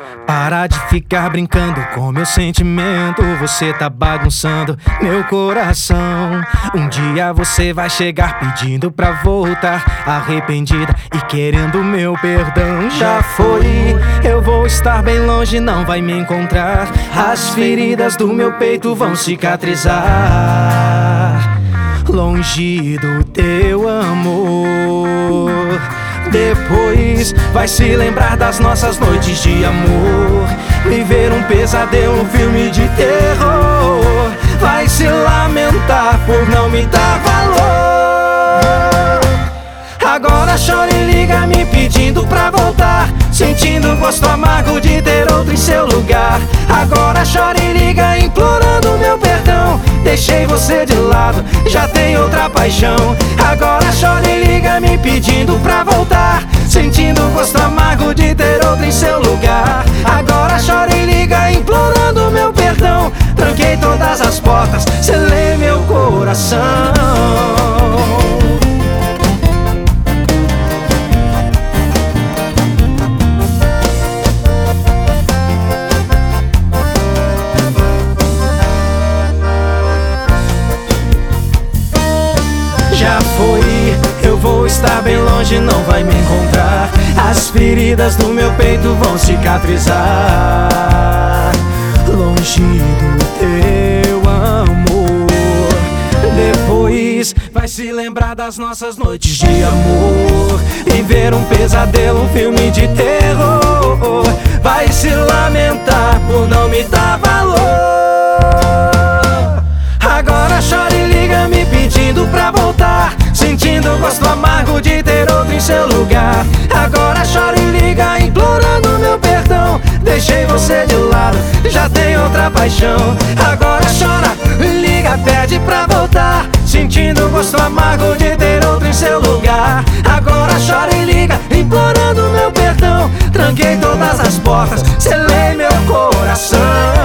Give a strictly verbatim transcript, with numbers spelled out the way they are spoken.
Para de ficar brincando com meu sentimento. Você tá bagunçando meu coração. Um dia você vai chegar pedindo pra voltar, arrependida e querendo meu perdão. Já foi, eu vou estar bem longe, não vai me encontrar. As feridas do meu peito vão cicatrizar, longe do teu amor. Depois vai se lembrar das nossas noites de amor, viver um pesadelo, um filme de terror. Vai se lamentar por não me dar valor. Agora chora e liga me pedindo pra voltar, sentindo o gosto amargo de ter outro em seu lugar. Agora chora e liga implorando meu perdão. Deixei você de lado, já tem outra paixão. Agora chora e liga me pedindo pra voltar, sentindo o gosto amargo de ter outro em seu lugar. Agora chora e liga implorando meu perdão. Tranquei todas as portas, selei meu coração. Já foi, eu vou estar bem longe, não vai me encontrar. As feridas do meu peito vão cicatrizar, longe do teu amor. Depois vai se lembrar das nossas noites de amor, viver um pesadelo, um filme de terror. Vai se lamentar por não me dar valor. Agora chora e liga me pedindo pra voltar, sentindo o gosto amargo de ter outro em seu lugar. Agora chora e liga implorando meu perdão. Deixei você de lado, já tem outra paixão. Agora chora e liga, pede pra voltar, sentindo o gosto amargo de ter outro em seu lugar. Agora chora e liga implorando meu perdão. Tranquei todas as portas, selei meu coração.